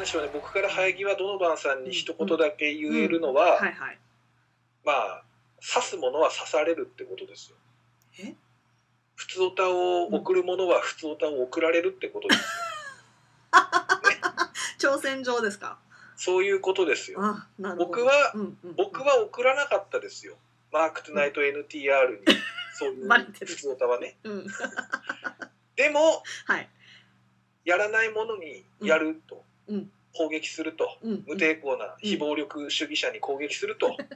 でしょうね、僕から生え際ドノバンさんに一言だけ言えるのは、 はいはい、 まあ刺すものは刺されるってことですよ。普通オタを送るものは普通オタを送られるってことですよ、ね、 挑戦状ですか。 そういうことですよ。 あ、なるほど。 僕は送らなかったですよ、マークトゥナイト NTR にそういう普通オタはね、でも、はい、やらないものにやると、攻撃すると、無抵抗な非暴力主義者に攻撃すると、ね、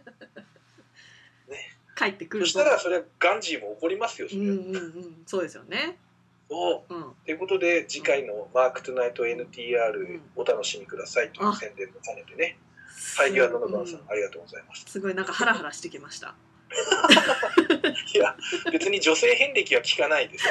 帰ってくる。 そしたらそれはガンジーも怒りますよ。 そうですよね。 ということで次回のマークトゥナイト NTR お楽しみくださいという宣伝も兼ねてね。生え際ドノバンさん、ありがとうございます。 すごいなんかハラハラしてきました。 いや別に女性遍歴は聞かないです。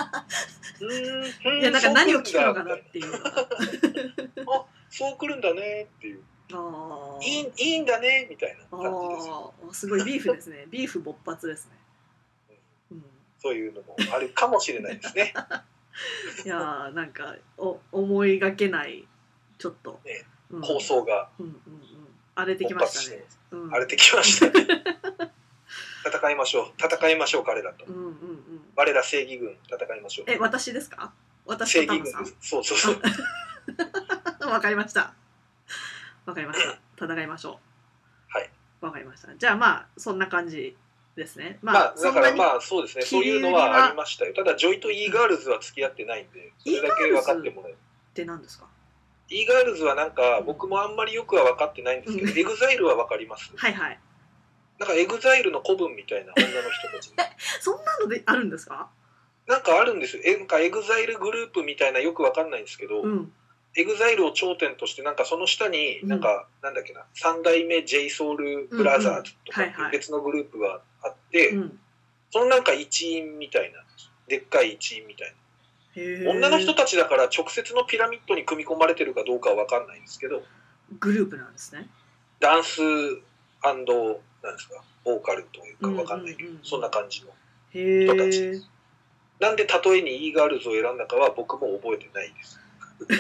いやなんか何を聞くのかなっていう。 あ、そう来るんだねっていう。いいんだねみたいな感じですよ。 すごいビーフですね。ビーフ勃発ですね。 そういうのもあるかもしれないですね。 いやなんか思いがけないちょっと、 ね、構想が荒れてきましたね。 荒れてきましたね。戦いましょう彼らと。我ら正義軍戦いましょう。 私ですか？私正義軍です。そう。 わかりました。戦いましょう。 はい。 わかりました。じゃあまあそんな感じですね。 だからまあそうですね。そういうのはありましたよ。ただジョイと E ガールズは付き合ってないんで、それだけ分かってもらえる。 って何ですか？ E ガールズはなんか僕もあんまりよくは分かってないんですけど、エグザイルは分かります。 はいはい。 なんかエグザイルの子分みたいな女の人たち。 そんなのであるんですか？ なんかあるんですよ。なんかエグザイルグループみたいなよく分かんないんですけど、エグザイルを頂点としてなんかその下になんか、なんだっけな、3代目 JSOUL ブラザーズとか別のグループがあって、そのなんか一員みたいな、でっかい一員みたいな。女の人たちだから直接のピラミッドに組み込まれてるかどうかは分かんないんですけど、 グループなんですね。 ダンス&なんですか、ボーカルというか分かんないけど、そんな感じの人たちです。なんで例えに E ガールズを選んだかは僕も覚えてないです。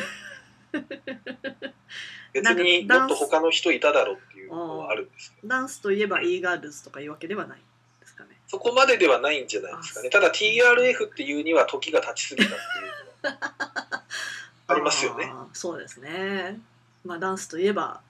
別にもっと他の人いただろうっていうのはあるんですけど、 ダンスといえば E ガールズとかいうわけではないですかね。 そこまでではないんじゃないですかね。ただ TRF っていうには時が経ちすぎたっていうのはありますよね。 そうですね。まあダンスといえば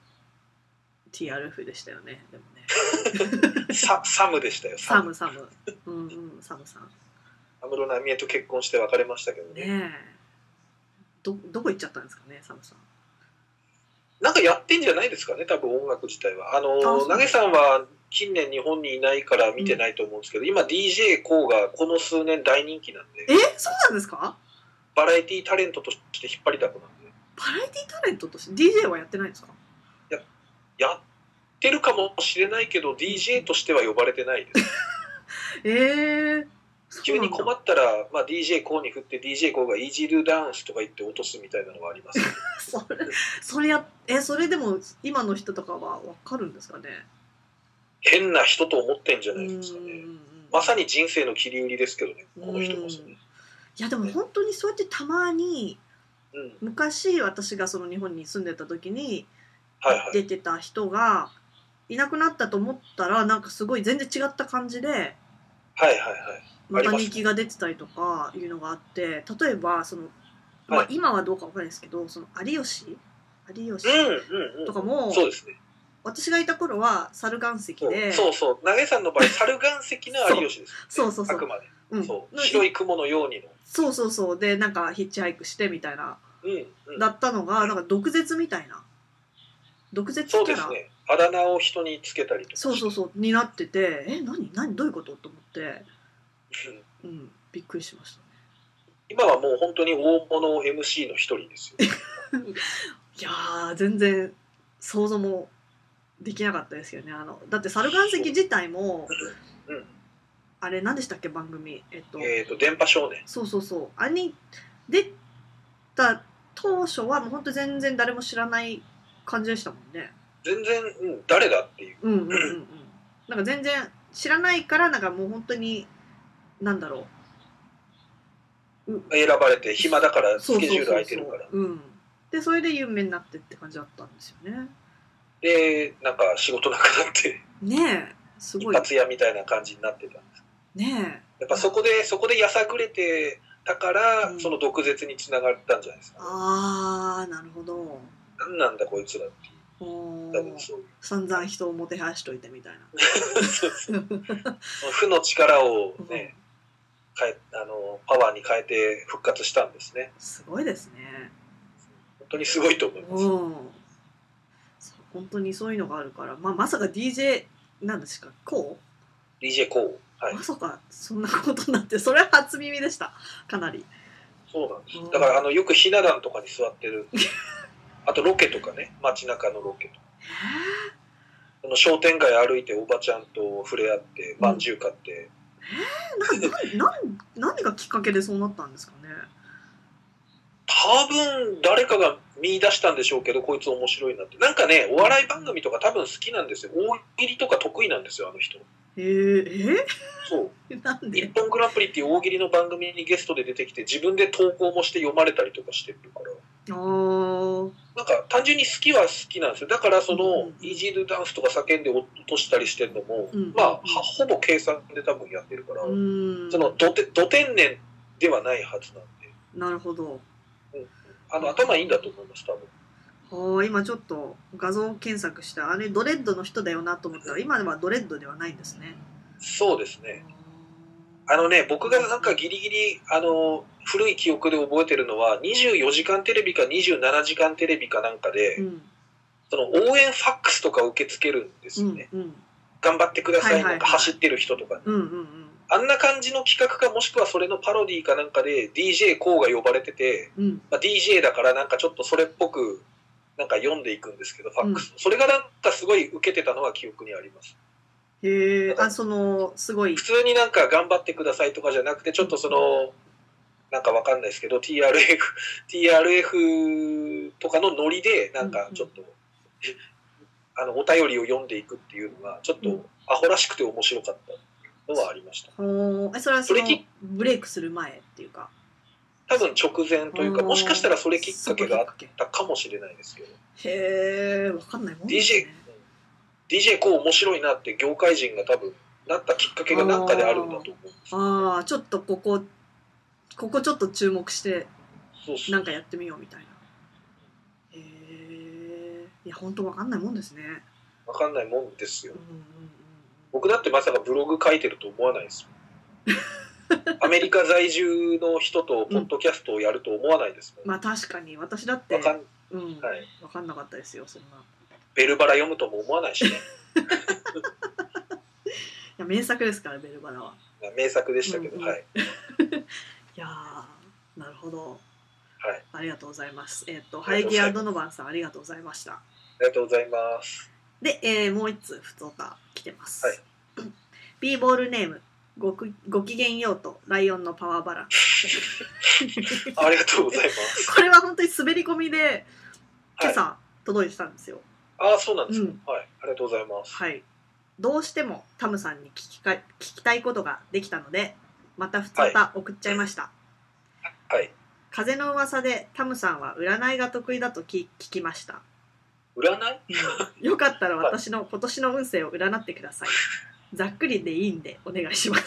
TRF でしたよね。でもね。 サムでしたよ。 サム。サムさん。 安室奈美恵と結婚して別れましたけどね。 ねえ。どこ行っちゃったんですかね、サムさん。 なんかやってんじゃないですかね、多分音楽自体は。投げさんは近年日本にいないから見てないと思うんですけど、今 DJ コウがこの数年大人気なんで。 そうなんですか？ バラエティタレントとして引っ張りだこなんで。 バラエティタレントとして DJ はやってないんですか？ やってるかもしれないけど DJ としては呼ばれてないです。急に困ったら、まあ、DJ コウに振って DJ コウがイージードゥダンスとか言って落とすみたいなのがあります、ね、 それでも今の人とかは分かるんですかね？ 変な人と思ってんじゃないですかね。まさに人生の切り売りですけどね、この人こそね。 いやでも本当にそうやってたまに、昔私がその日本に住んでた時に出てた人がいなくなったと思ったらなんかすごい全然違った感じでまた人気が出てたりとかいうのがあって、例えばその、まあ、今はどうかわからないですけど、その有吉とかも、 そうですね、 私がいた頃は猿岩石で、 そう投げさんの場合猿岩石の有吉です、ね、そうあくまで、白い雲のようにのそうでなんかヒッチハイクしてみたいな、だったのがなんか毒舌みたいな毒舌キャラ、そうですね、 あだ名を人につけたりとかそうになってて、何どういうことと思って、びっくりしましたね。 今はもう本当に大物 MC の一人ですよ。 いやー全然想像もできなかったですよね。だって猿岩石自体も、あれ何でしたっけ番組、 電波少年。 そうあれに出た当初はもう本当全然誰も知らない感じでしたもんね。 全然、誰だっていう。 なんか全然知らないからなんかもう本当になんだろう。 選ばれて暇だからスケジュール空いてるから。 でそれで有名になってって感じだったんですよね。 でなんか仕事なくなってねえすごい一発屋みたいな感じになってたんですねえ。 やっぱそこでやさぐれてたから、その毒舌につながったんじゃないですか、ね、 ああなるほど。 なんなんだこいつらっていう散々人をもてはやしといてみたいな負の力をね、パワーに変えて復活したんですね。 すごいですね。 本当にすごいと思います。 本当にそういうのがあるから、まさか DJ なんですかこう DJ こう、はい、 まさかそんなことになって、それは初耳でした。かなりそうなんです。だからよくひな壇とかに座ってるあとロケとかね、街中のロケとか商店街歩いておばちゃんと触れ合ってまんじゅう買って、 何がきっかけでそうなったんですかね。 多分誰かが見出したんでしょうけど、こいつ面白いなって。なんかね、お笑い番組とか多分好きなんですよ。大喜利とか得意なんですよ、あの人。そう。日本グランプリっていう大喜利の番組にゲストで出てきて、自分で投稿もして読まれたりとかしてるから。なんか単純に好きは好きなんですよ。だからその、イージードゥダンスとか叫んで落としたりしてるのも、ほぼ計算で多分やってるから、そのど天然ではないはずなんで。 なるほど。 頭いいんだと思います、多分。今ちょっと画像検索した、あれドレッドの人だよなと思ったら、今ではドレッドではないんですね。 そうですね。僕がなんかギリギリ古い記憶で覚えてるのは、24時間テレビか27時間テレビかなんかで、その応援ファックスとか受け付けるんですよね。頑張ってください、なんか走ってる人とかに。あんな感じの企画か、もしくはそれのパロディかなんかで DJ コーが呼ばれてて、DJ だからなんかちょっとそれっぽくなんか読んでいくんですけど、ファックス、それがなんかすごい受けてたのは記憶にあります。 へえ、すごい普通になんか頑張ってくださいとかじゃなくて、ちょっとそのなんかわかんないですけど TRF とかのノリでなんかちょっと、お便りを読んでいくっていうのがちょっとアホらしくて面白かったのはありました。 それはブレイクする前っていうか、 多分直前というか、もしかしたらそれきっかけがあったかもしれないですけど。 へえ、わかんないもんですね。 DJ こう面白いなって業界人が多分なったきっかけが何かであるんだと思うんですよね。 ちょっとここちょっと注目してなんかやってみようみたいな。へえ、いや本当わかんないもんですね。 わかんないもんですよ。僕だってまさかブログ書いてると思わないですよ。アメリカ在住の人とポッドキャストをやると思わないですもん。 確かに私だって分かんなかったですよ、そんな。 ベルバラ読むとも思わないしね。 いや名作ですから、ベルバラは。 名作でしたけど、はい。 いやなるほど。 はい。 ありがとうございます。ハイギアドノバンさんありがとうございました。 ありがとうございます。 で、もう一通ふつおた来てます。 はい。 ビーボールネームごきげんようとライオンのパワーバランス。 ありがとうございます。 これは本当に滑り込みで今朝届いてたんですよ。 そうなんですか。はい。ありがとうございます。 はい。どうしてもタムさんに聞きたいことができたので、またふつおた送っちゃいました。 はい。 風の噂でタムさんは占いが得意だと聞きました。 占い？よかったら私の今年の運勢を占ってください。ざっくりでいいんでお願いします。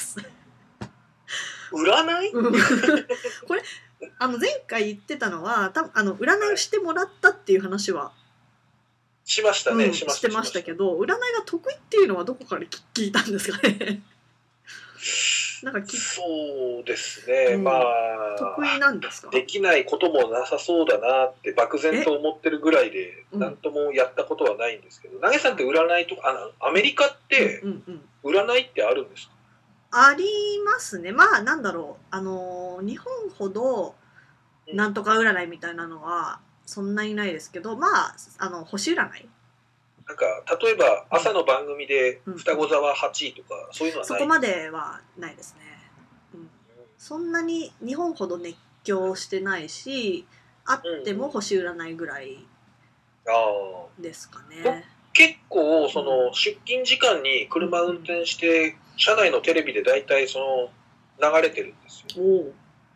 占い？ これ前回言ってたのは占いをしてもらったっていう話はしましたね。 してましたけど、占いが得意っていうのはどこから聞いたんですかね。なんかそうですね、 得意なんですか？ できないこともなさそうだなって漠然と思ってるぐらいで、何ともやったことはないんですけど、投げさんって占いとかアメリカって占いってあるんですか？ ありますね。なんだろう、日本ほどなんとか占いみたいなのはそんなにないですけど、星占い。 なんか例えば朝の番組で双子座は8位とか、そういうのはない？ そこまではないですね。そんなに日本ほど熱狂してないし、あっても星占いぐらいですかね。 結構その出勤時間に車運転して車内のテレビで大体その流れてるんですよ。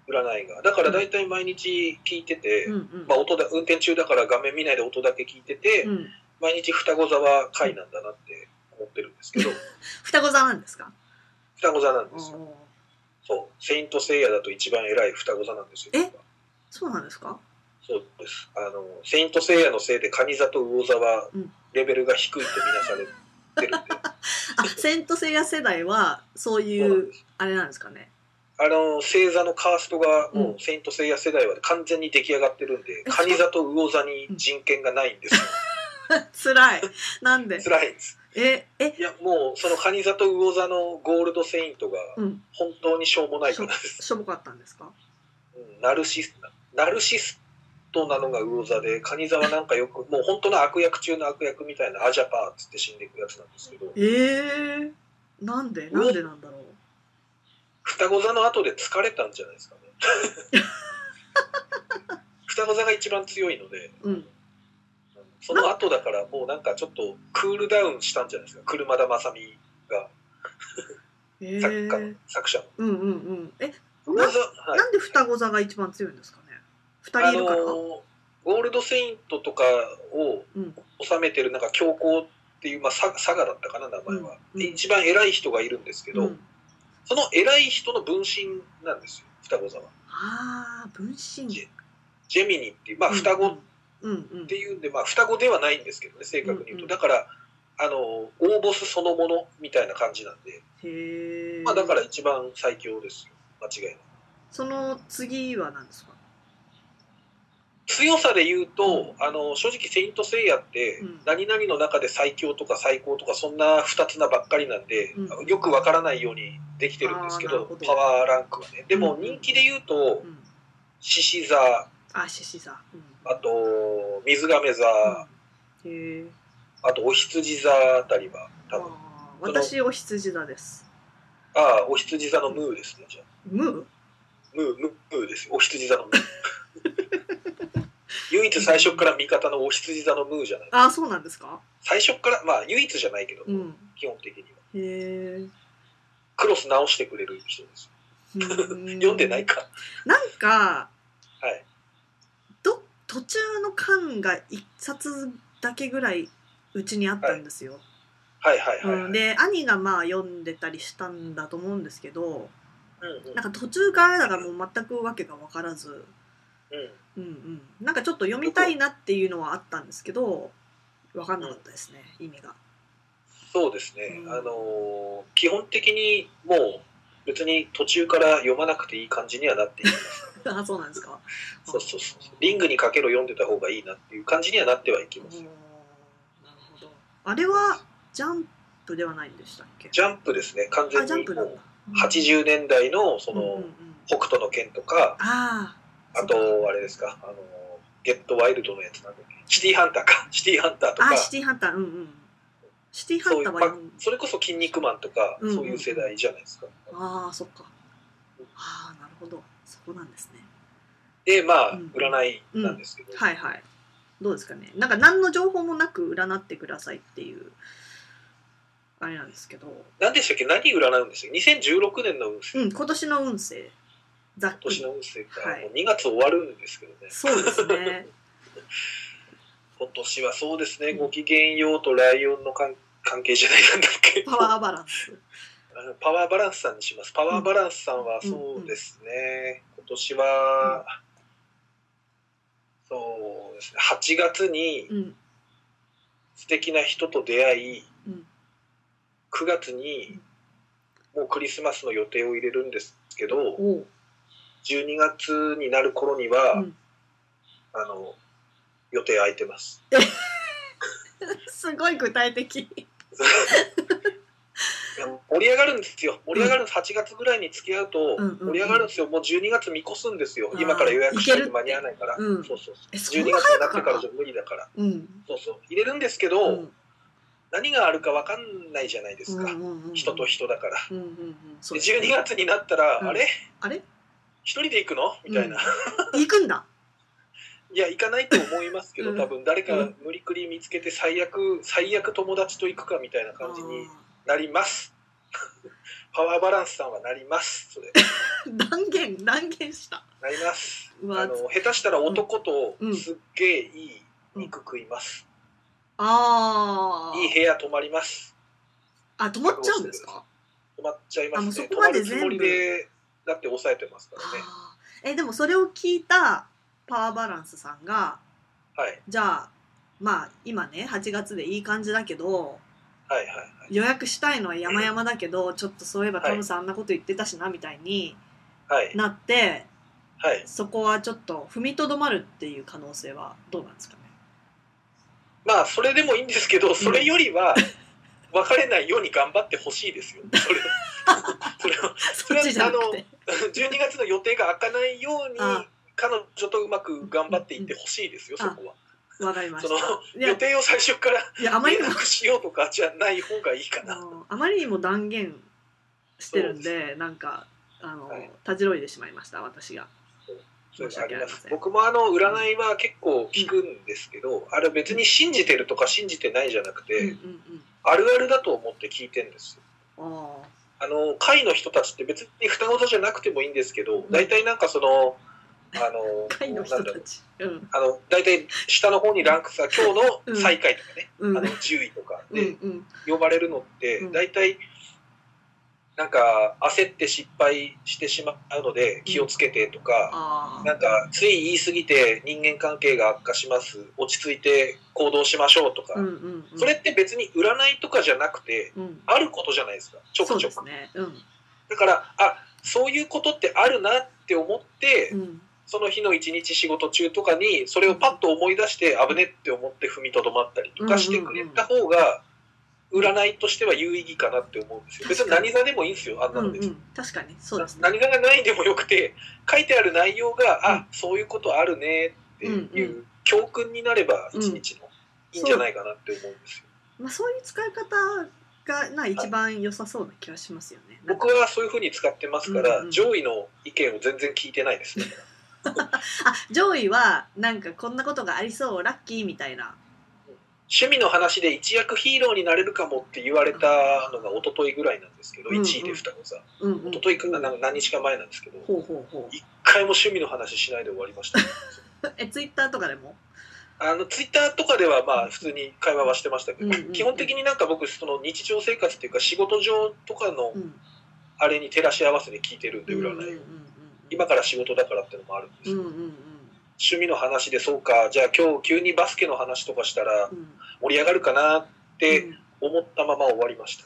占いが。だから大体毎日聞いてて、まあ運転中だから画面見ないで音だけ聞いてて、毎日双子座は回なんだなって思ってるんですけど。 双子座なんですか？ 双子座なんですよ。そう。セイントセイヤだと一番偉い双子座なんですよ。 そうなんですか？ そうです。セイントセイヤのせいで蟹座と魚座はレベルが低いとみなされてるんで。 セイントセイヤ世代はそういうあれなんですかね。 星座のカーストがもうセイントセイヤ世代は完全に出来上がってるんで、蟹座と魚座に人権がないんですよ。 辛い。なんで？ 辛いんです。いやもうその蟹座と魚座のゴールドセイントが本当にしょうもないからです。 しょぼかったんですか？ ナルシストなのが魚座で、蟹座はなんかよくもう本当の悪役中の悪役みたいなアジャパーっつって死んでいくやつなんですけど。 なんでなんだろう。 双子座の後で疲れたんじゃないですかね。双子座が一番強いので、その後だからもうなんかちょっとクールダウンしたんじゃないですか、車田正美が。作者の。 なんで双子座が一番強いんですかね。2人いるから。 ゴールドセイントとかを治めてるなんか教皇っていう、まあ、サガだったかな名前は、一番偉い人がいるんですけど、その偉い人の分身なんですよ、双子座は。 分身。 ジェミニっていう、まあ双子っていうんで、まあ双子ではないんですけどね、正確に言うと。だから大ボスそのものみたいな感じなんで、まあだから一番最強ですよ、間違いない。 その次は何ですか？ 強さで言うと、正直セイントセイヤって何々の中で最強とか最高とかそんな二つなばっかりなんで、よくわからないようにできてるんですけど、パワーランクはね。でも人気で言うと、獅子座、あと水亀座、あとお羊座あたりは多分。 私お羊座です。 お羊座のムーですね、じゃあ。ムーですよ、お羊座のムー。唯一最初から味方のお羊座のムーじゃない。 そうなんですか？ 最初からまあ唯一じゃないけど、基本的には。クロス直してくれる人です。読んでないか。 なんか、途中の巻が1冊だけぐらいうちにあったんですよ。で兄がまあ読んでたりしたんだと思うんですけど、なんか途中からだからもう全くわけが分からず、なんかちょっと読みたいなっていうのはあったんですけど分かんなかったですね、意味が。 そうですね、基本的にもう別に途中から読まなくていい感じにはなっていきます。 そうなんですか。 そうリングにかけろ読んでた方がいいなっていう感じにはなってはいきます。なるほど。あれはジャンプではないんでしたっけ？ ジャンプですね、完全にもう80年代のその北斗の拳とか、あとあれですか、ゲットワイルドのやつなんだっけ、シティハンターか、シティハンターとか、 シティハンター、シティハンターはそれこそ筋肉マンとか、そういう世代じゃないですか。 そっか。なるほど、そこなんですね。 でまあ占いなんですけど、 どうですかね。なんか何の情報もなく占ってくださいっていうあれなんですけど。 何でしたっけ？何占うんですよ。2016年の運勢。 今年の運勢。 今年の運勢か。もう2月終わるんですけどね。 そうですね。 今年はそうですね。ごきげんようとライオンの関係じゃないなんだっけ。 パワーバランス。 パワーバランスさんにします。パワーバランスさんはそうですね。今年は、そうですね。8月に素敵な人と出会い、9月にもうクリスマスの予定を入れるんですけど、12月になる頃には、予定空いてます。 すごい具体的。 盛り上がるんですよ。盛り上がるんです。8月ぐらいに付き合うと盛り上がるんですよ。もう12月見越すんですよ。今から予約しないと間に合わないから。12月になってからじゃ無理だから。入れるんですけど、何があるか分かんないじゃないですか。人と人だから。12月になったら、あれ一人で行くのみたいな。 行くんだ。 いや、行かないと思いますけど、多分誰か無理くり見つけて最悪友達と行くかみたいな感じになります。 パワーバランスさんはなります。それ断言した。 なります。下手したら男とすっげえいい肉食います。いい部屋泊まります。 泊まっちゃうんですか？ 泊まっちゃいますね。 そこまで全部泊まるつもりでだって抑えてますからね。 でもそれを聞いたパワーバランスさんが、 はい、 じゃあまあ今ね8月でいい感じだけど、 はいはいはい、 予約したいのは山々だけど、ちょっとそういえばトムさんあんなこと言ってたしなみたいになって、 はい、 そこはちょっと踏みとどまるっていう可能性はどうなんですかね。 まあそれでもいいんですけど、それよりは別れないように頑張ってほしいですよ。それは12月の予定が開かないように彼女とうまく頑張っていってほしいですよ、そこは。 わかりました。 予定を最初から連絡しようとかじゃない方がいいかな。 あまりにも断言してるんで、なんかたじろいでしまいました、私が。 そうあります。僕も占いは結構聞くんですけど、あれ別に信じてるとか信じてないじゃなくて、あるあるだと思って聞いてるんですよ。会の人たちって別に双子座じゃなくてもいいんですけど、大体なんかその会の人たち、 大体下の方にランクさ、今日の最下位とかね、10位とかで呼ばれるのって大体なんか焦って失敗してしまうので気をつけてとか、なんかつい言い過ぎて人間関係が悪化します、落ち着いて行動しましょうとか、それって別に占いとかじゃなくて、あることじゃないですか、ちょくちょく。だからそういうことってあるなって思って、その日の一日仕事中とかにそれをパッと思い出して危ねって思って踏みとどまったりとかしてくれた方が占いとしては有意義かなって思うんですよ。別に何座でもいいんですよ、あんなの別に。 確かにそうですね。 何座がないでもよくて、書いてある内容がそういうことあるねっていう教訓になれば一日のいいんじゃないかなって思うんですよ。 そういう使い方が一番良さそうな気がしますよね。 僕はそういうふうに使ってますから、上位の意見を全然聞いてないですね。 上位はなんかこんなことがありそう、ラッキーみたいな。 趣味の話で一躍ヒーローになれるかもって言われたのが一昨日ぐらいなんですけど、1位で双子座。一昨日か何日か前なんですけど、一回も趣味の話しないで終わりました。 ツイッターとかでもツイッターとかではまあ普通に会話はしてましたけど、基本的になんか僕その日常生活っていうか仕事上とかのあれに照らし合わせて聞いてるんで、占いを。今から仕事だからっていうのもあるんですけど、趣味の話でそうか、じゃあ今日急にバスケの話とかしたら盛り上がるかなって思ったまま終わりました。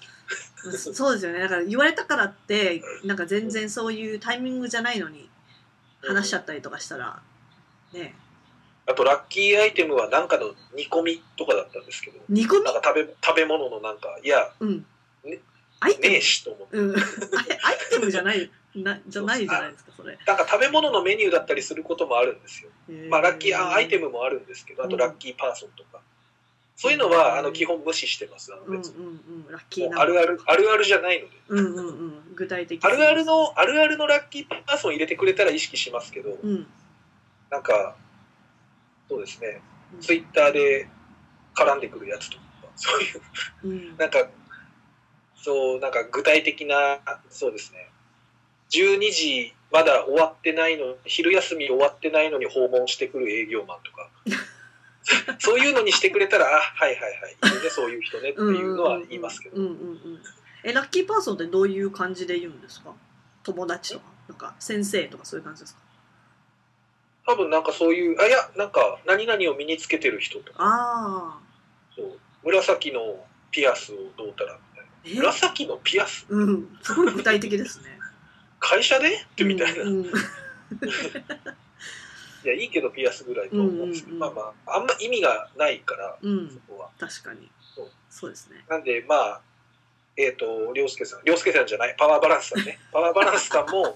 そうですよね。だから言われたからってなんか全然そういうタイミングじゃないのに話しちゃったりとかしたらね。 あとラッキーアイテムはなんかの煮込みとかだったんですけど、 煮込み？ なんか食べ物のなんかいや、ねえしと思って、 アイテムじゃないじゃないですかそれ。 なんか食べ物のメニューだったりすることもあるんですよ。まあラッキーアイテムもあるんですけど、あとラッキーパーソンとか、そういうのは基本無視してます。別にラッキーなあるあるじゃないので、 具体的あるあるのラッキーパーソン入れてくれたら意識しますけど、なんかそうですね、ツイッターで絡んでくるやつとか、そういうなんか具体的な、そうですね、12時まだ終わってないの、昼休み終わってないのに訪問してくる営業マンとかそういうのにしてくれたら、はいはいはい、いいね、そういう人ねっていうのは言いますけど。 ラッキーパーソンってどういう感じで言うんですか？友達とか、なんか先生とかそういう感じですか？ 多分なんかそういう、いや、なんか何々を身につけてる人とか、そう紫のピアスをどうたらみたいな。紫のピアス？ すごい具体的ですね。 会社でってみたいな。いや、いいけどピアスぐらいと思うんですけど、まあまあ、あんま意味がないから、そこは。 確かに。そうですね。 なんで、まあ、涼介さんじゃない、パワーバランスさんね。パワーバランスさんも、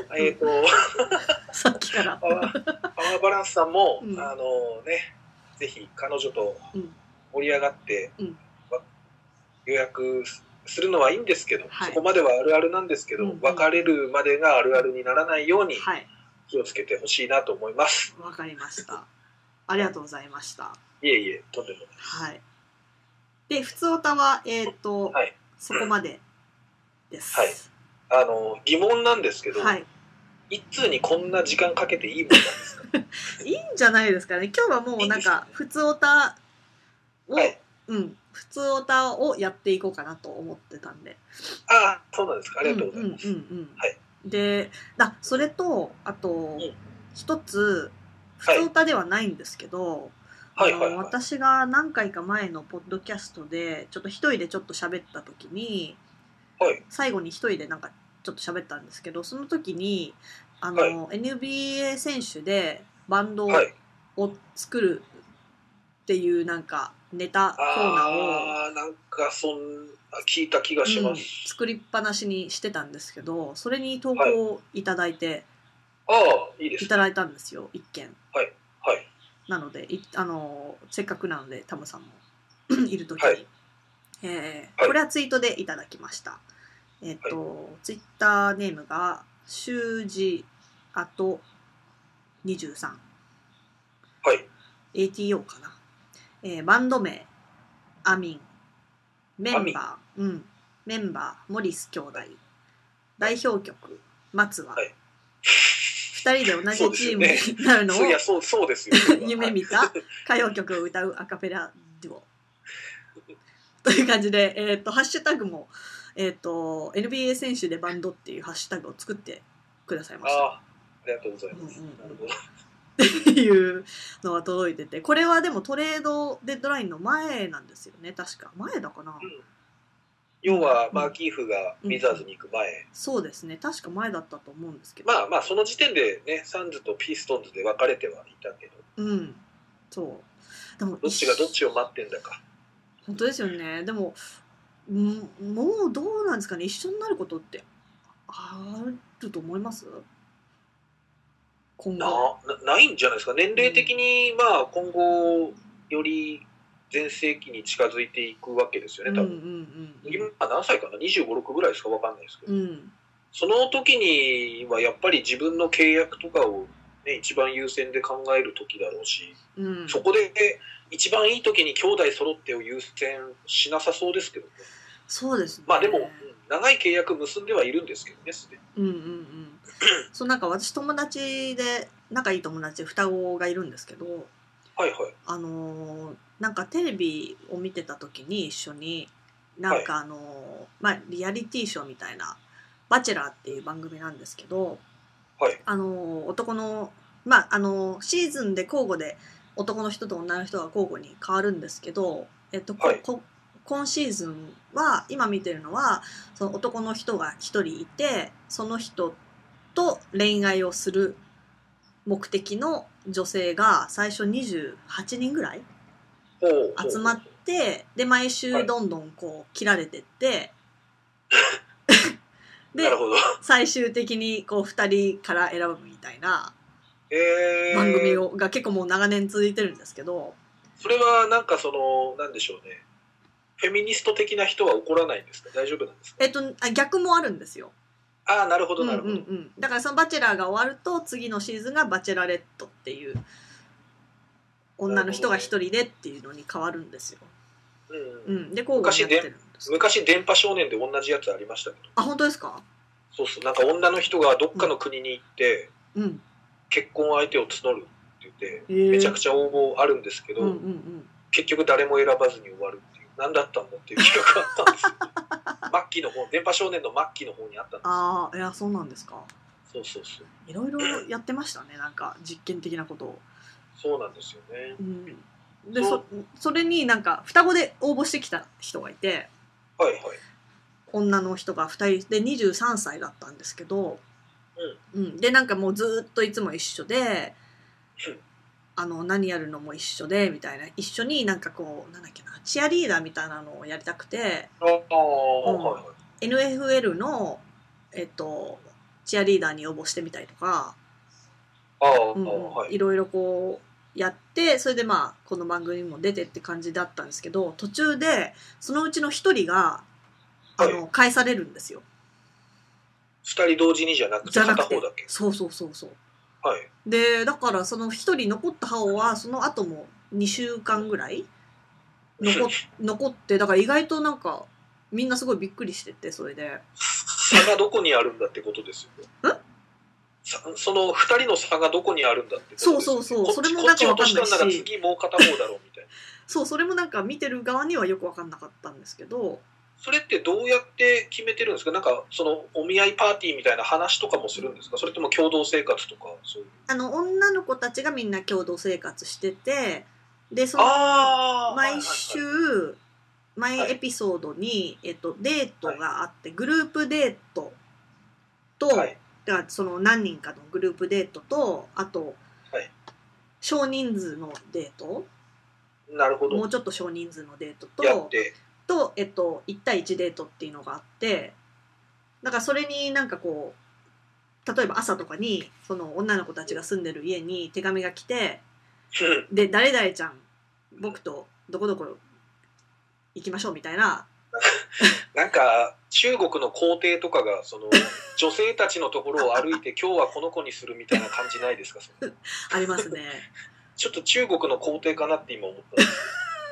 さっきから。 パワーバランスさんも、ね、ぜひ彼女と盛り上がって、予約するのはいいんですけど、そこまではあるあるなんですけど、別れるまでがあるあるにならないように気をつけてほしいなと思います。 わかりました。ありがとうございました。 いえいえ、とんでもないです。 はい。で、ふつおたはそこまでです。 疑問なんですけど、 はい、 一通にこんな時間かけていいもんなんですか？ いいんじゃないですかね。今日はもうなんか普通オタを、はい、普通オタをやっていこうかなと思ってたんで。 ああ、そうなんですか。ありがとうございます。 はい。で、それとあと一つ普通オタではないんですけど、私が何回か前のポッドキャストでちょっと一人でちょっと喋った時に、はい、最後に一人でなんかちょっと喋ったんですけど、その時にNBA 選手でバンドを作るっていうなんかネタコーナーをなんか聞いた気がします、 作りっぱなしにしてたんですけど、それに投稿いただいて、 いいですね、 いただいたんですよ、一件。 はいはい。 なのでせっかくなのでタムさんもいる時に、はい、これはツイートでいただきました。ツイッターネームが修二あと23、 はい、 ATO かな、バンド名アミン、メンバーモリス兄弟、代表曲松は、はい、2人で同じチームになるのを夢見た歌謡曲を歌うアカペラデュオという感じで、ハッシュタグも、NBA 選手でバンドっていうハッシュタグを作ってくださいました。 ありがとうございます。なるほど。 っていうのが届いてて、これはでもトレードデッドラインの前なんですよね、確か。前だかな。 要はマーキーフがウィザーズに行く前、 そうですね、確か前だったと思うんですけど、 まあその時点でね、サンズとピストンズで分かれてはいたけど、 そうでもどっちがどっちを待ってんだか。 本当ですよね。でももうどうなんですかね、一緒になることってあると思います？今後ないんじゃないですか。年齢的に今後より全盛期に近づいていくわけですよね、多分。今何歳かな、25、6ぐらいですか分かんないですけど、その時にはやっぱり自分の契約とかを、ね、一番優先で考える時だろうし、そこで一番いい時に兄弟揃ってを優先しなさそうですけどね。 そうですね。 でも長い契約結んではいるんですけどね、すでに。 そう、なんか私友達で仲いい友達で双子がいるんですけど、 はいはい、 なんかテレビを見てた時に一緒になんかリアリティショーみたいな「バチェラー」っていう番組なんですけど、 はい、 男のシーズンで交互で男の人と女の人が交互に変わるんですけど、今シーズンは今見てるのはその男の人が一人いて、その人と恋愛をする目的の女性が最初28人ぐらい集まって、で毎週どんどんこう切られてって、で最終的にこう2人から選ぶみたいな番組が結構もう長年続いてるんですけど、 それはなんかなんでしょうね、フェミニスト的な人は怒らないんですか？大丈夫なんですか？ 逆もあるんですよ。 なるほどなるほど。 だからそのバチェラーが終わると次のシーズンがバチェラレットっていう女の人が一人でっていうのに変わるんですよ。で交互にやってるんです。 昔電波少年で同じやつありましたけど。 あ、本当ですか？ そうそう、なんか女の人がどっかの国に行って、結婚相手を募るって言って、めちゃくちゃ応募あるんですけど、結局誰も選ばずに終わるっていう、何だったんだっていう企画があったんですよ。末期の方、電波少年の末期の方にあったんですよ。 いや、そうなんですか。 そう。 いろいろやってましたね、なんか実験的なことを。 そうなんですよね。 でそれになんか双子で応募してきた人がいて、女の人が2人で23歳だったんですけど、でなんかもうずっといつも一緒で、何やるのも一緒でみたいな、一緒になんかこうなんだっけな、チアリーダーみたいなのをやりたくて、NFL のチアリーダーに応募してみたりとか、いろいろこうやって、それでこの番組にも出てって感じだったんですけど、途中でそのうちの一人が返されるんですよ。 2人同時にじゃなくて片方だけ。 そう。でだからその一人残った方はその後も2週間ぐらい残って、だから意外となんかみんなすごいびっくりしてて、それで差がどこにあるんだってことですよね。その2人の差がどこにあるんだってことですよね。 そうそうそう。それもなんか分かんないし。こっち落としたんなら次もう片方だろうみたいな。 そう、それもなんか見てる側にはよく分かんなかったんですけど。 それってどうやって決めてるんですか？なんかそのお見合いパーティーみたいな話とかもするんですか？それとも共同生活とかそういう。 女の子たちがみんな共同生活してて、でその毎週、毎エピソードに、デートがあって、グループデートと、だからその何人かのグループデートと、あと、少人数のデート、 なるほど、 もうちょっと少人数のデートと1対1デートっていうのがあって、だからそれになんかこう、例えば朝とかにその女の子たちが住んでる家に手紙が来て、で誰々ちゃん僕とどこどこ行きましょうみたいな。 なんか中国の皇帝とかがその女性たちのところを歩いて今日はこの子にするみたいな感じないですか？ ありますね。 ちょっと中国の皇帝かなって今思ったんです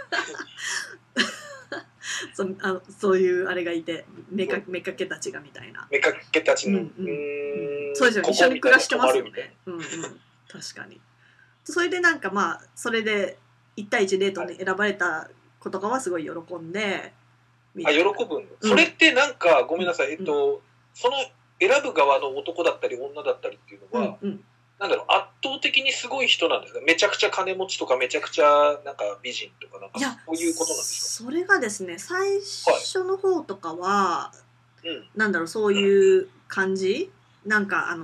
そういうあれがいて、めかけたちがみたいな。 めかけたちの、 そうですよね。一緒に暮らしてますよね。確かに。それでなんかまあそれで1対1デートに選ばれた子とかはすごい喜んで。 喜ぶの、それってなんかごめんなさい、その選ぶ側の男だったり女だったりっていうのは、なんだろう、圧倒的にすごい人なんですか？めちゃくちゃ金持ちとかめちゃくちゃなんか美人とかなんかそういうことなんですか？ それがですね、最初の方とかは、なんだろう、そういう感じ、なんか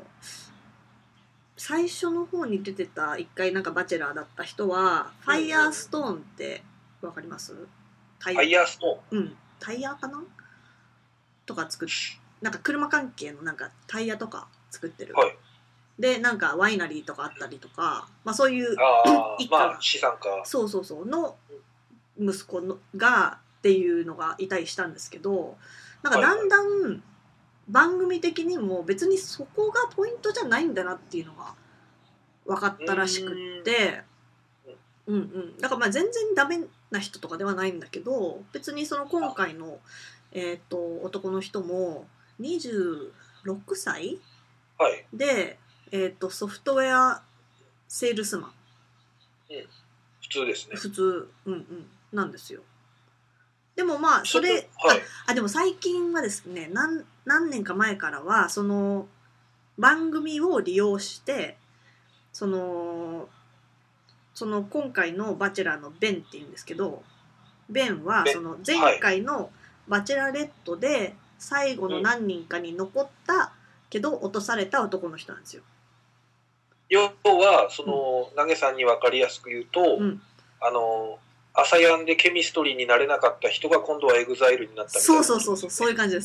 最初の方に出てた一回なんかバチェラーだった人は、ファイヤーストーンってわかります？ ファイヤーストーン、タイヤかなとか作って、なんか車関係のなんかタイヤとか作ってる、でなんかワイナリーとかあったりとか、まあそういう一家、資産家そうの息子がっていうのがいたりしたんですけど、なんかだんだん番組的にも別にそこがポイントじゃないんだなっていうのが分かったらしくって、だからまあ全然ダメな人とかではないんだけど、別にその今回の、男の人も26歳、で、ソフトウェアセールスマン、 普通ですね。 普通、なんですよ。でもまあそれ、でも最近はですね、何年か前からはその番組を利用してその今回のバチェラーのベンっていうんですけど、ベンはその前回のバチェラレットで最後の何人かに残ったけど落とされた男の人なんですよ。 要はその投げさんに分かりやすく言うと、アサヤンでケミストリーになれなかった人が今度はエグザイルになったみたいな。 そういう感じです。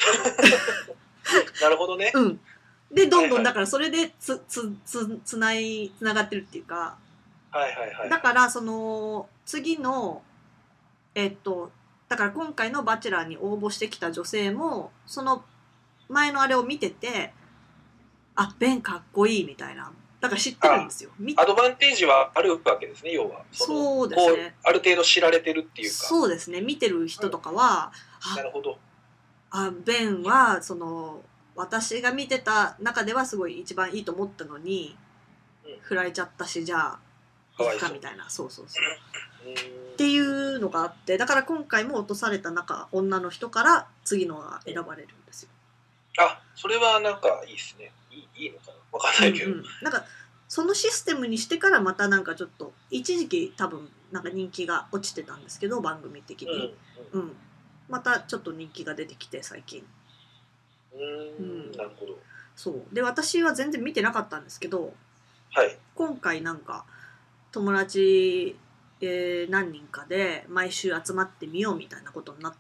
なるほどね。 でどんどんだからそれでつながってるっていうか。だからその次のだから今回のバチェラーに応募してきた女性もその前のあれを見てて、ベンかっこいいみたいな、だから知ってるんですよ。 アドバンテージはあるわけですね、要は。 そうですね。 ある程度知られてるっていうか。 そうですね。見てる人とかは、 なるほど。 ベンはその私が見てた中ではすごい一番いいと思ったのに、振られちゃったし、じゃあいいかみたいな、そうっていうのがあって、だから今回も落とされた女の人から次のが選ばれるんですよ。 それはなんかいいですね。いいのかな、わかんないけど、 なんかそのシステムにしてからまたなんかちょっと一時期多分なんか人気が落ちてたんですけど、番組的に、またちょっと人気が出てきて最近。 なるほど。 そうで、私は全然見てなかったんですけど、今回なんか友達、何人かで毎週集まってみようみたいなことになって、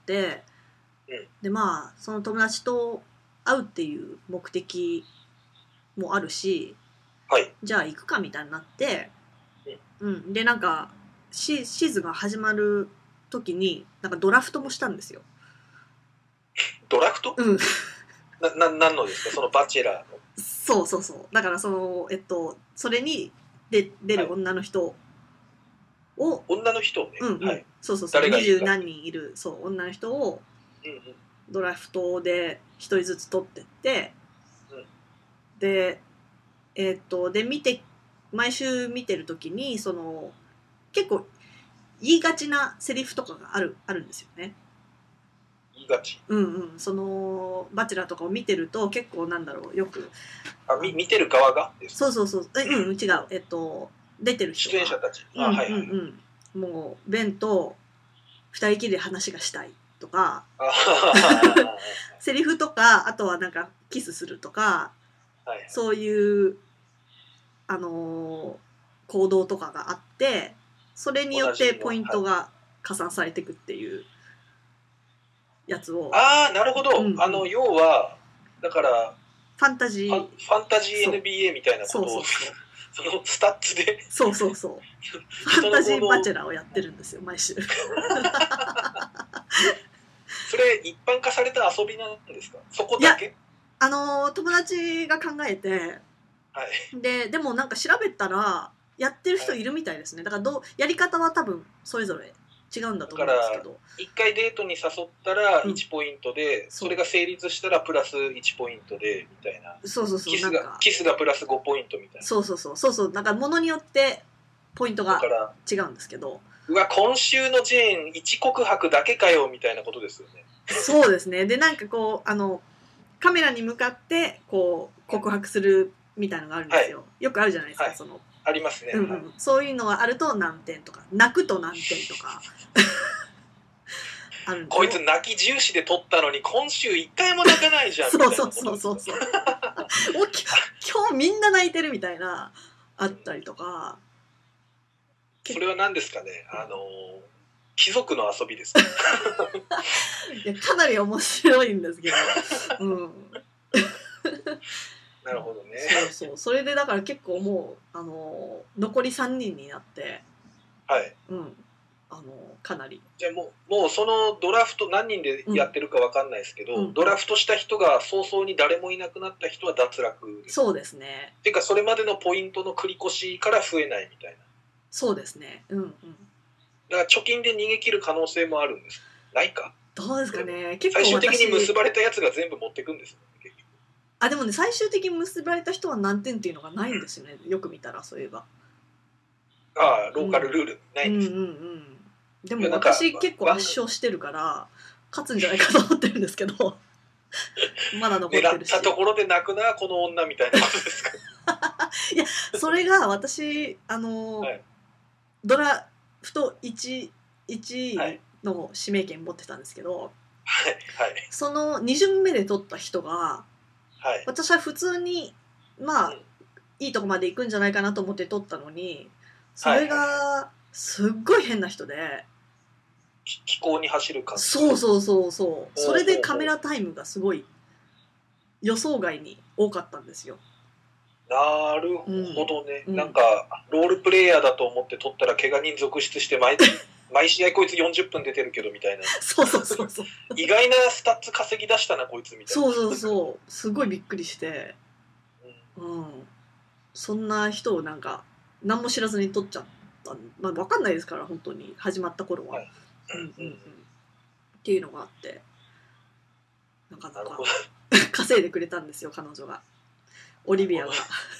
でまあその友達と会うっていう目的もあるし、じゃあ行くかみたいになって、でなんかシーズンが始まる時になんかドラフトもしたんですよ。 ドラフト？何のですか？そのバチェラーの。 そうだからそのそれに出る女の人を、 女の人をね、 そう20何人いる女の人を、 ドラフトで1人ずつ取ってって、うん、で毎週見てる時にその結構言いがちなセリフとかがあるんですよね。 言いがち。 そのバチェラーとかを見てると結構なんだろうよく見てる側がですか？ そう違う出てる人出演者たち。 もうベンと二人きりで話がしたいとかセリフとかあとはなんかキスするとか、はい、そういう行動とかがあってそれによってポイントが加算されていくっていうやつを。 なるほど、要はだからファンタジー NBA みたいなことをそのスタッツでそうファンタジーバチェラーをやってるんですよ毎週それ一般化された遊びなんですか？そこだけ？ 友達が考えて、はい、でもなんか調べたらやってる人いるみたいですね。だからやり方は多分それぞれ違うんだと思うんですけど、 一回デートに誘ったら1ポイントで、それが成立したらプラス1ポイントでみたいな。キスがプラス5ポイントみたいな。 そうなんか物によってポイントが違うんですけど、 うわ今週のジェーン1告白だけかよみたいなことですよね。 そうですね。でなんかこうカメラに向かってこう告白するみたいなのがあるんですよ、はい、よくあるじゃないですか、はい、 ありますね、 そういうのがあると何点とか泣くと何点とかあるんですよ。 こいつ泣き重視で撮ったのに今週1回も泣かないじゃんみたいなそう今日みんな泣いてるみたいなあったりとか。 それは何ですかね、貴族の遊びですかいやかなり面白いんですけどなるほどね。 それでだから結構もう残り3人になってはいかなり。 じゃあもうそのドラフト何人でやってるか分かんないですけど、ドラフトした人が早々に誰もいなくなった人は脱落です。 そうですね。 っていうかそれまでのポイントの繰り越しから増えないみたいな。 そうですね。 だから貯金で逃げ切る可能性もあるんです。ないか。 どうですかね。 結構最終的に結ばれたやつが全部持ってくんですよね。結局。 でもね最終的に結ばれた人は何点っていうのがないんですよね。よく見たらそういえば。 ローカルルールないんです。 でも私結構圧勝してるから勝つんじゃないかと思ってるんですけどまだ残ってるし。 狙ったところで泣くなこの女みたいなことですか。 いやそれが私ドラフト1位の指名権持ってたんですけど、その2巡目で取った人が、私は普通にいいとこまで行くんじゃないかなと思って取ったのにそれがすっごい変な人で。 気候に走る感じ。 そうそれでカメラタイムがすごい予想外に多かったんですよ。 なるほどね、なんかロールプレイヤーだと思って取ったら怪我人続出して毎試合こいつ40分出てるけどみたいな。 そう意外なスタッツ稼ぎ出したなこいつみたいな。 そうすごいびっくりして、そんな人をなんか何も知らずに取っちゃった分かんないですから本当に始まった頃は、っていうのがあってなかなか稼いでくれたんですよ彼女が。オリビアが。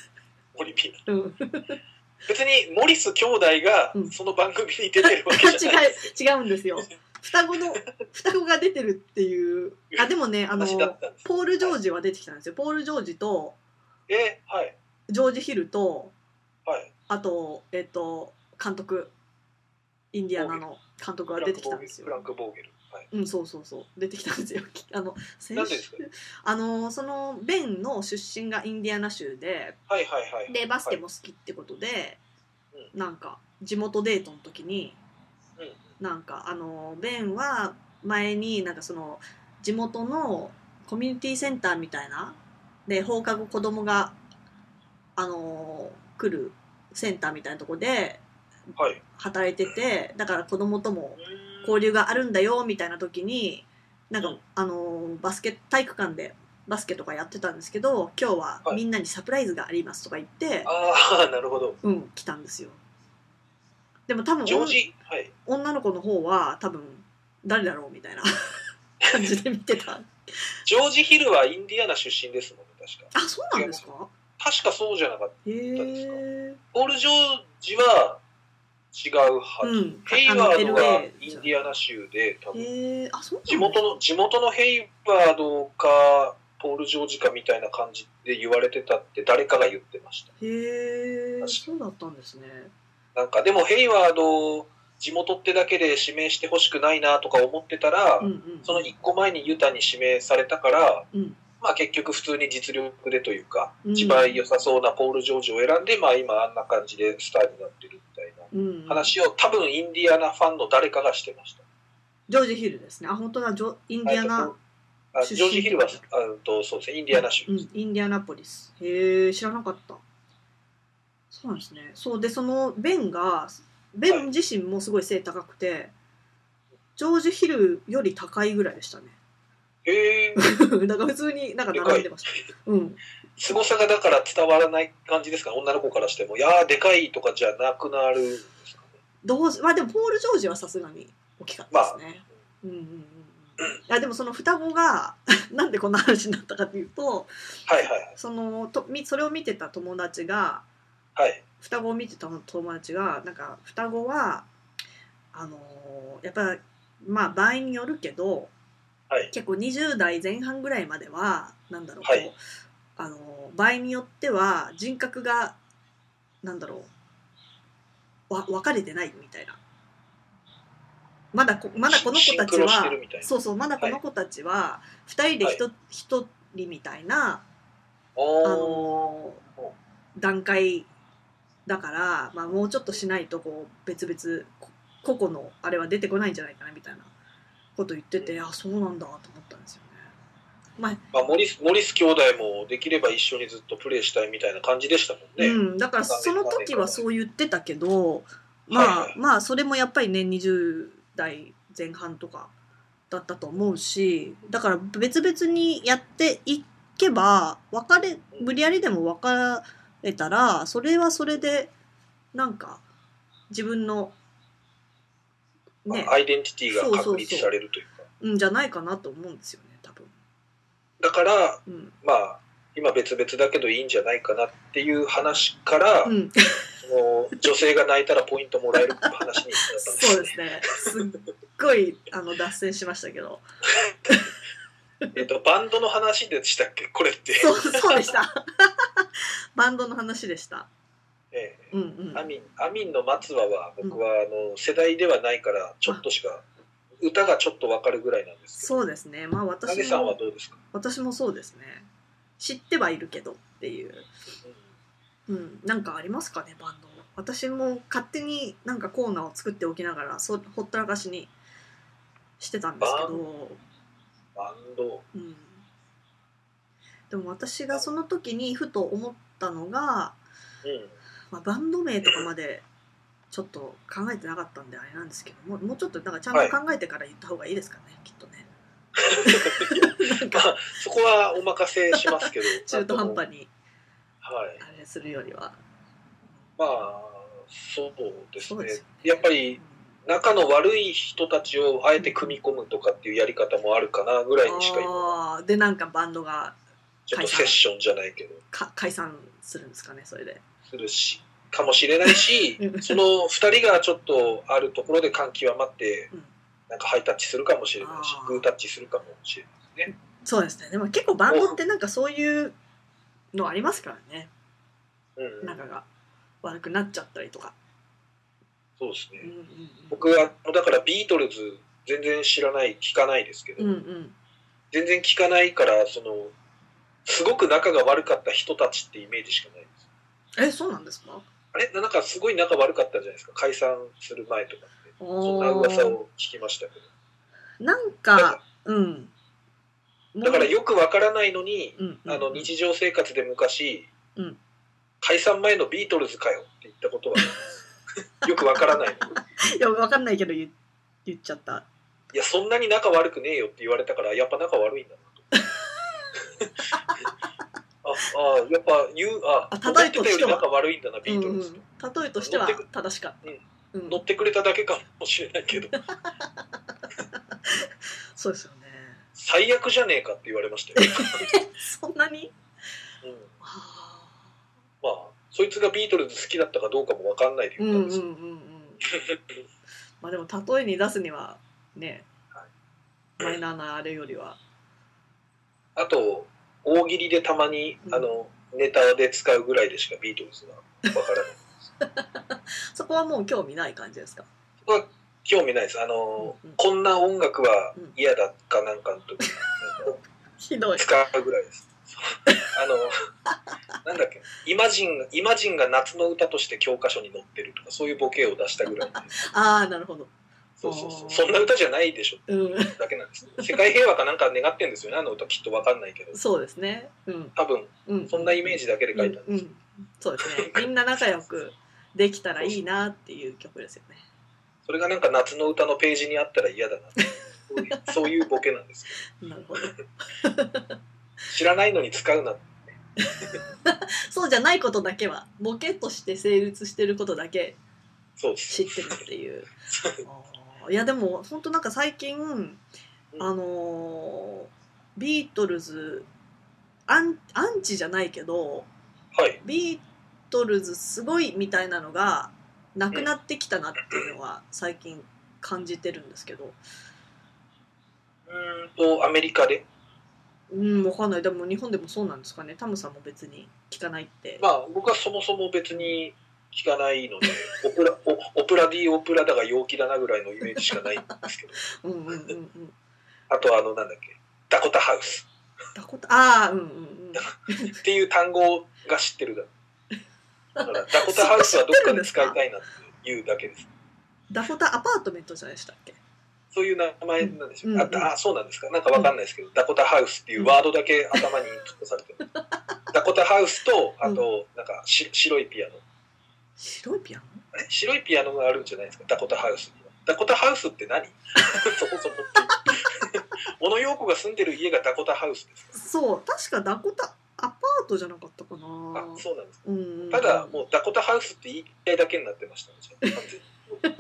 別にモリス兄弟がその番組に出てるわけじゃないですよ。違うんですよ。双子が出てるっていう。でもねポール・ジョージは出てきたんですよ。ポール・ジョージとジョージ・ヒルとあと監督インディアナの監督が出てきたんですよ。 フランク・ボーゲル。 そう出てきたんですよ。先週そのベンの出身がインディアナ州で、でバスケも好きってことで、なんか地元デートの時に、なんかベンは前になんかその地元のコミュニティセンターみたいなで放課後子供が来るセンターみたいなとこで働いてて、だから子供とも交流があるんだよみたいな時になんか体育館でバスケとかやってたんですけど今日はみんなにサプライズがありますとか言って、 なるほど、 来たんですよ。でも多分ジョージ、 女の子の方は多分誰だろうみたいな感じで見てた。 ジョージ・ヒルはインディアナ出身ですもんね、確か。 あ、そうなんですか？ 確かそうじゃなかったですか。ポール・ジョージは違うはず。ヘイワードはインディアナ州で、多分。地元のヘイワードか、ポール・ジョージかみたいな感じで言われてたって誰かが言ってました。 へえ、そうだったんですね。 なんか、でもヘイワード、地元ってだけで指名してほしくないなとか思ってたら、その1個前にユタに指名されたから、まあ結局普通に実力でというか、一番良さそうなポール・ジョージを選んで、まあ今あんな感じでスターになってるみたいな話を多分インディアナファンの誰かがしてました。 ジョージ・ヒルですね。あ、本当だ、インディアナ。 ジョージ・ヒルはそうですね、インディアナ州です、 インディアナポリス。へえ、知らなかった。そうなんですね。そうで、そのベン自身もすごい背高くて、ジョージ・ヒルより高いぐらいでしたね。 へえ。 だから普通になんか並んでました。 凄さがだから伝わらない感じですか、女の子からしても。いやー、でかいとかじゃなくなるんですかね。 まあでもポール・ジョージはさすがに大きかったですね。でもその双子がなんでこんな話になったかというと、それを見てた友達が、双子を見てた友達がなんか双子はやっぱまあ場合によるけど、結構20代前半ぐらいまではなんだろう、場合によっては人格がなんだろう分かれてないみたいな。まだこの子たちはまだこの子たちは2人で1人みたいな段階だから、まあ、もうちょっとしないとこう別々個々のあれは出てこないんじゃないかなみたいなこと言ってて、あ、そうなんだと思ったんですよね。 モリス兄弟もできれば一緒にずっとプレーしたいみたいな感じでしたもんね。 だからその時はそう言ってたけど、まあそれもやっぱりね20代前半とかだったと思うし、だから別々にやっていけば無理やりでも別れたらそれはそれでなんか自分のね、アイデンティティが確立されるというか、 じゃないかなと思うんですよね、多分。 だから、まあ今別々だけどいいんじゃないかなっていう話から、その女性が泣いたらポイントもらえるって話になったんです。 そうですね。すっごい脱線しましたけど。 バンドの話でしたっけ、これって。 そうでした。バンドの話でした。 アミンの松葉は僕は世代ではないからちょっとしか歌がちょっと分かるぐらいなんですけど。 そうですね。まあ影さんはどうですか？ 私もそうですね。知ってはいるけどっていう。なんかありますかね、バンド。私も勝手になんかコーナーを作っておきながらほったらかしにしてたんですけど。 バンド。 でも私がその時にふと思ったのが、まあ、バンド名とかまでちょっと考えてなかったんであれなんですけどもうちょっとなんかちゃんと考えてから言った方がいいですかね、きっとね。 そこはお任せしますけど中途半端にあれするよりは、 まあそうですね。やっぱり仲の悪い人たちをあえて組み込むとかっていうやり方もあるかなぐらいにしか今でなんかバンドがちょっとセッションじゃないけど解散するんですかね、それでするしかもしれないしその2人がちょっとあるところで感極まって、なんかハイタッチするかもしれないしグータッチするかもしれないですね。 そうですね。でも結構バンドってなんかそういうのありますからね、仲が悪くなっちゃったりとか。 そうですね、僕はだからビートルズ全然知らない聞かないですけど、全然聞かないからすごく仲が悪かった人たちってイメージしかないです。 そうなんですか？ あれなんかすごい仲悪かったんじゃないですか、解散する前とかって。そんな噂を聞きましたけど。 なんかだからよくわからないのに、日常生活で昔、解散前のビートルズかよって言ったことはよくわからないの。 いやわかんないけど言っちゃった。 いやそんなに仲悪くねえよって言われたからやっぱ仲悪いんだなと。やっぱ例えとしては仲悪いんだなビートルズと。 例えとしては正しかった。 乗ってくれただけかもしれないけど。 そうですよね。 最悪じゃねえかって言われましたよ。 そんなに、 まあそいつがビートルズ好きだったかどうかも分かんないで言ったんですよ。 まあでも例えに出すにはね、マイナーなあれよりは。 あと大喜利でたまに、ネタで使うぐらいでしかビートルズは分からないそこはもう興味ない感じですか？ そこは興味ないです。こんな音楽は嫌だかなんかの時にひどい使うぐらいです。なんだっけ、イマジンが夏の歌として教科書に載ってるとか、そういうボケを出したぐらいで。 ああ、なるほど。 そうそんな歌じゃないでしょってだけなんです。世界平和かなんか願ってんですよね、あの歌。きっと分かんないけど。 そうですね。 多分、そんなイメージだけで書いたんです。 そうですね。みんな仲良くできたらいいなっていう曲ですよね。 それがなんか夏の歌のページにあったら嫌だな。そういうボケなんですよ。なるほど。 知らないのに使うなって。 そうじゃないことだけは、ボケとして成立してることだけ知ってるっていう。いやでも本当なんか最近ビートルズアンチじゃないけど、ビートルズすごいみたいなのがなくなってきたなっていうのは最近感じてるんですけど。 アメリカで分かんない。でも日本でもそうなんですかね。タムさんも別に聞かないって。 まあ僕はそもそも別に聞かないので、オプラディオプラだが陽気だなぐらいのイメージしかないんですけど。あとなんだっけ、ダコタハウス。っていう単語が知ってるだからダコタハウスはどっかで使いたいなっていうだけです。 ダコタアパートメントじゃないでしたっけ？ そういう名前なんでしょう。そうなんですか。なんかわかんないですけど、ダコタハウスっていうワードだけ頭にインプットされてる。ダコタハウスと、あと、なんか白いピアノ。 白いピアノ？ 白いピアノがあるんじゃないですか、ダコタハウスには。ダコタハウスって何？そもそもって。小野陽子が住んでる家がダコタハウスですか？ そう、確かダコタアパートじゃなかったかな。 そうなんですか。ただ、もうダコタハウスって言いたいだけになってましたね、完全に。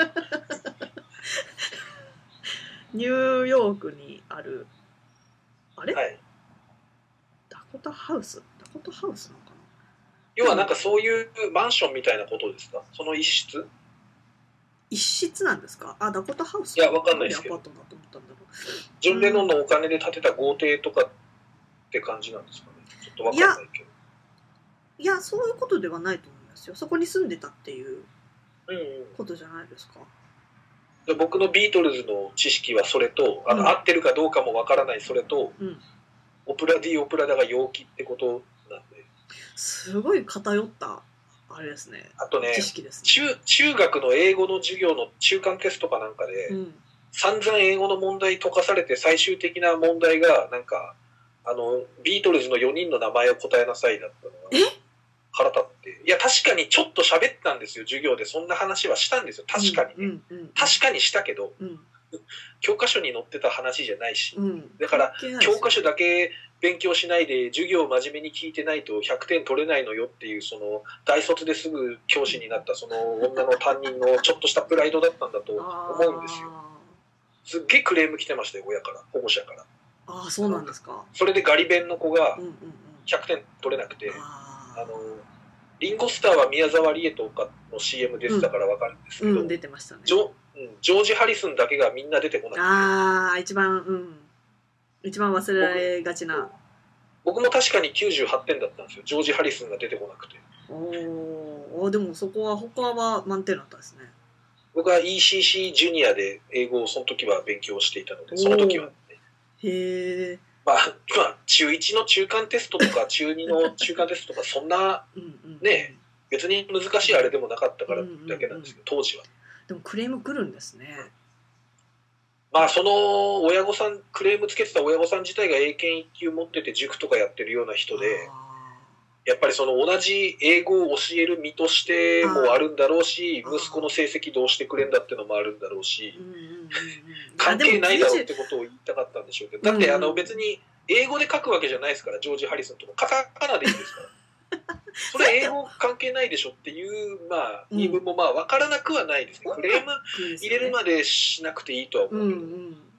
ニューヨークにあるあれ、ダコタハウスなのかな。 要はなんかそういうマンションみたいなことですか？その一室なんですか？ダコタハウス。 いや、わかんないですけど。ジョン・レノンのお金で建てた豪邸とかって感じなんですかね。ちょっとわかんないけど。 いや、そういうことではないと思いますよ。そこに住んでたっていうことじゃないですか。 僕のビートルズの知識はそれと、合ってるかどうかもわからないそれと、オプラディオプラダが陽気ってことなんで。 すごい偏ったあれですね。 あとね、 知識ですね。中学の英語の授業の中間テストかなんかで、散々英語の問題解かされて最終的な問題がなんかビートルズの4人の名前を答えなさいだったのが腹立って、いや確かにちょっと喋ったんですよ、授業で。そんな話はしたんですよ、確かにね。確かにしたけど、教科書に載ってた話じゃないし、だから教科書だけ勉強しないで授業を真面目に聞いてないと100点取れないのよっていう、その大卒ですぐ教師になったその女の担任のちょっとしたプライドだったんだと思うんですよ。すっげえクレーム来てましたよ、親から、保護者から。 そうなんですか。 それでガリ勉の子が100点取れなくて、リンゴスターは宮沢りえとかの CM 出てたから分かるんですけど、 出てましたね。 ジョージ・ハリスンだけがみんな出てこなくて。 一番忘れられがちな。 僕も確かに98点だったんですよ、ジョージ・ハリスンが出てこなくて。 でもそこは他は満点だったですね。 僕は ECC ジュニアで英語をその時は勉強していたので、その時は、ね。 へー。 まあ、中1の中間テストとか中2の中間テストとかそんなね、別に難しいあれでもなかったからだけなんですけど、当時は。 でもクレーム来るんですね。 まあその親御さん、クレームつけてた親御さん自体が英検1級持ってて塾とかやってるような人で、やっぱりその同じ英語を教える身としてもあるんだろうし、息子の成績どうしてくれんだってのもあるんだろうし、関係ないだろうってことを言いたかったんでしょうけど、だって別に英語で書くわけじゃないですから、ジョージ・ハリソンとかカタカナでいいですから。それ英語関係ないでしょっていう、言い分も分からなくはないですね。クレーム入れるまでしなくていいとは思うけど。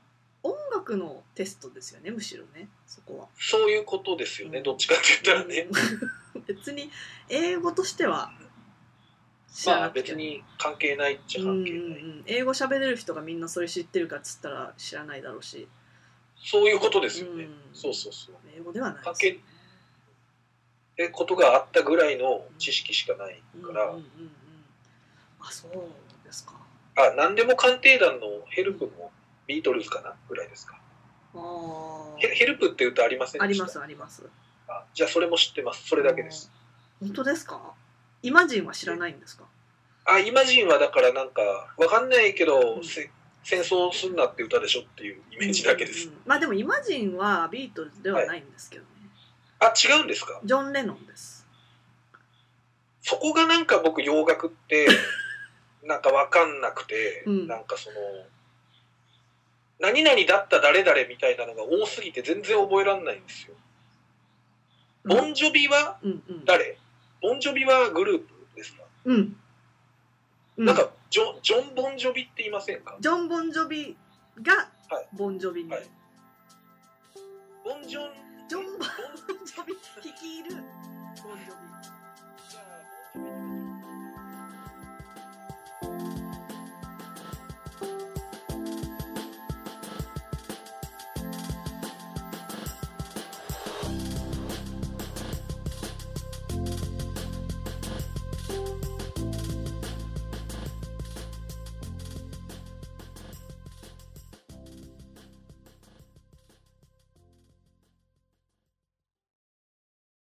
音楽のテストですよね、むしろね、そこは。 そういうことですよね、どっちかって言ったらね。 別に英語としてはまあ別に関係ないっちゃ関係ない。 英語喋れる人がみんなそれ知ってるかっつったら知らないだろうし。 そういうことですよね。そうそうそう。 英語ではないです、ね。 関係ってことがあったぐらいの知識しかないから。 あ、そうですか。 あ、何でも鑑定団のヘルプもビートルズかなぐらいですか。ヘルプって歌ありませんでした？ ありますあります。 あ、じゃあそれも知ってます。それだけです。 本当ですか？イマジンは知らないんですか？ あ、イマジンはだからなんかわかんないけど、戦争すんなって歌でしょっていうイメージだけです。 まあでもイマジンはビートルズではないんですけどね。 はい、あ、違うんですか？ ジョン・レノンです。 そこがなんか僕洋楽ってなんかわかんなくて、なんかその何々だった誰々みたいなのが多すぎて全然覚えられないんですよ。ボンジョビは誰？ボンジョビはグループですか？なんかジョン・ボンジョビって言いませんか？ ジョン・ボンジョビがボンジョビに、 はい、ボンジョン・ボンジョビ率いるボンジョビ。